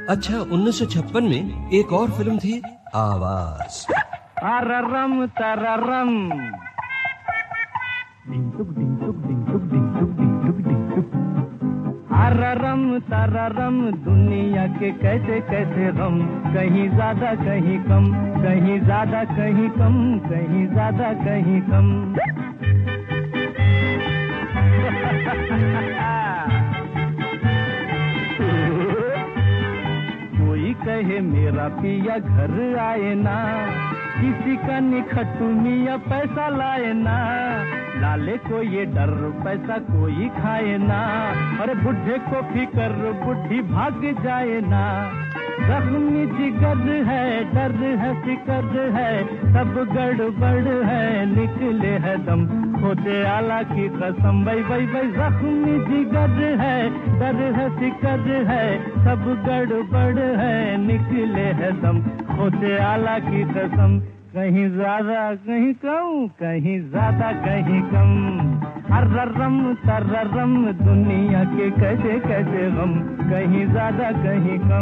अच्छा, 1956 में एक और फिल्म थी, आवाज। अररम तररम, डिंटुक डिंटुक डिंटुक डिंटुक डिंटुक डिंटुक। अररम तररम, दुनिया के कैसे कैसे गम, कहीं ज्यादा कहीं कम, कहीं ज्यादा कहीं कम, कहीं ज्यादा कहीं कम। कोई कहे मेरा पिया घर आए ना, किसी का निखट्टू मियाँ पैसा लाए ना, लाले को ये डर पैसा कोई खाए ना, अरे बुढ़े को फिकर बुढ़ी भाग जाए ना। जख्मी जिगर है, डर है, फिकर है, सब गड़बड़ है, निकले है दम, खोटे आला की कसम। भाई भाई भाई, जख्मी जिगर है, डर है, फिकर है, सब गड़बड़ है, निकले है दम, खोटे आला की कसम। कहीं ज्यादा कहीं कम, कहीं ज्यादा कहीं कम। अररम तररम, दुनिया के कैसे कैसे गम, कहीं ज्यादा कहीं कम।